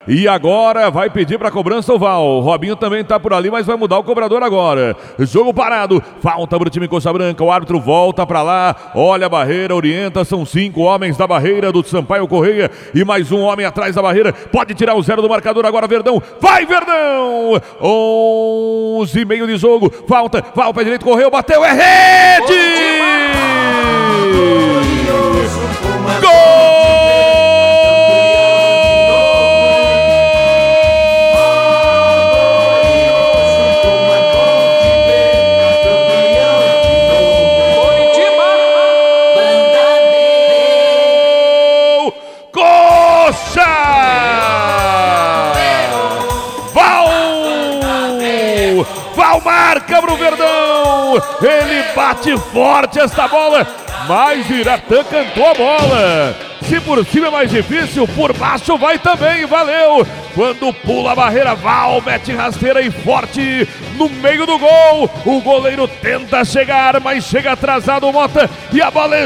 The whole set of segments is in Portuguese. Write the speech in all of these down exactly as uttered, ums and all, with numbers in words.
E agora vai pedir para cobrança o Val. O Robinho também tá por ali, mas vai mudar o cobrador agora. Jogo parado, falta para o time Coxa Branca. O árbitro volta para lá, olha a barreira, orienta. São cinco homens da barreira do Sampaio Correia e mais um homem atrás da barreira. Pode tirar o zero do marcador agora, Verdão. Vai, Verdão! onze e meio de jogo. Falta, vai o pé direito, correu, bateu, é rede! Gol! Val marca pro Verdão, ele bate forte esta bola, mas Iratã cantou a bola. Se por cima é mais difícil, por baixo vai também, valeu. Quando pula a barreira, Val mete rasteira e forte no meio do gol. O goleiro tenta chegar, mas chega atrasado o Mota e a bola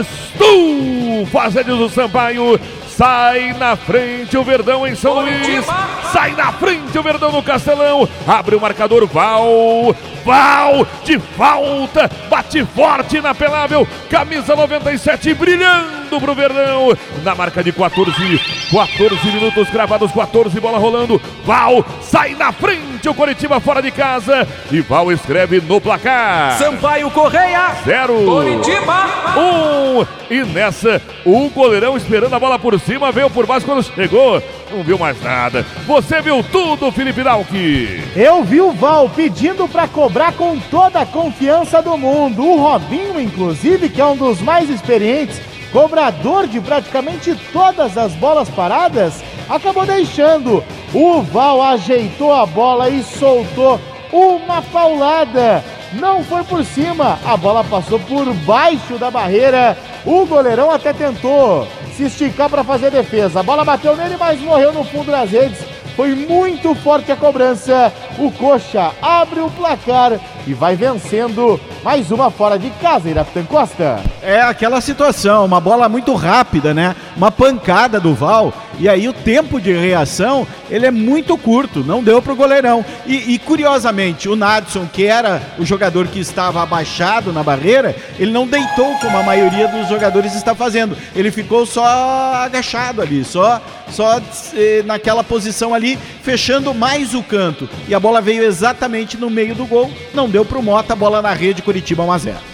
estufa do Sampaio. Sai na frente o Verdão em São Luís. Sai na frente o Verdão no Castelão. Abre o marcador, Val. Val de falta. Bate forte na Pelável. Camisa noventa e sete brilhando pro Verdão. Na marca de quatorze. quatorze minutos cravados, quatorze, bola rolando. Val sai na frente o Coritiba fora de casa. E Val escreve no placar. Sampaio Correia. Zero. Coritiba. Um. E nessa, o goleirão esperando a bola por cima, veio por baixo quando chegou, não viu mais nada. Você viu tudo, Felipe Dalki? Eu vi o Val pedindo para cobrar com toda a confiança do mundo. O Robinho, inclusive, que é um dos mais experientes, cobrador de praticamente todas as bolas paradas, acabou deixando. O Val ajeitou a bola e soltou uma paulada. Não foi por cima, a bola passou por baixo da barreira. O goleirão até tentou se esticar para fazer defesa. A bola bateu nele, mas morreu no fundo das redes. Foi muito forte a cobrança. O Coxa abre o placar e vai vencendo mais uma fora de casa, Iratã Costa. É aquela situação, uma bola muito rápida, né? Uma pancada do Val. E aí o tempo de reação, ele é muito curto, não deu pro goleirão. E, e curiosamente, o Nadson, que era o jogador que estava abaixado na barreira, ele não deitou como a maioria dos jogadores está fazendo. Ele ficou só agachado ali, só, só eh, naquela posição ali, fechando mais o canto. E a bola veio exatamente no meio do gol, não deu pro Mota, a bola na rede, Coritiba um a zero.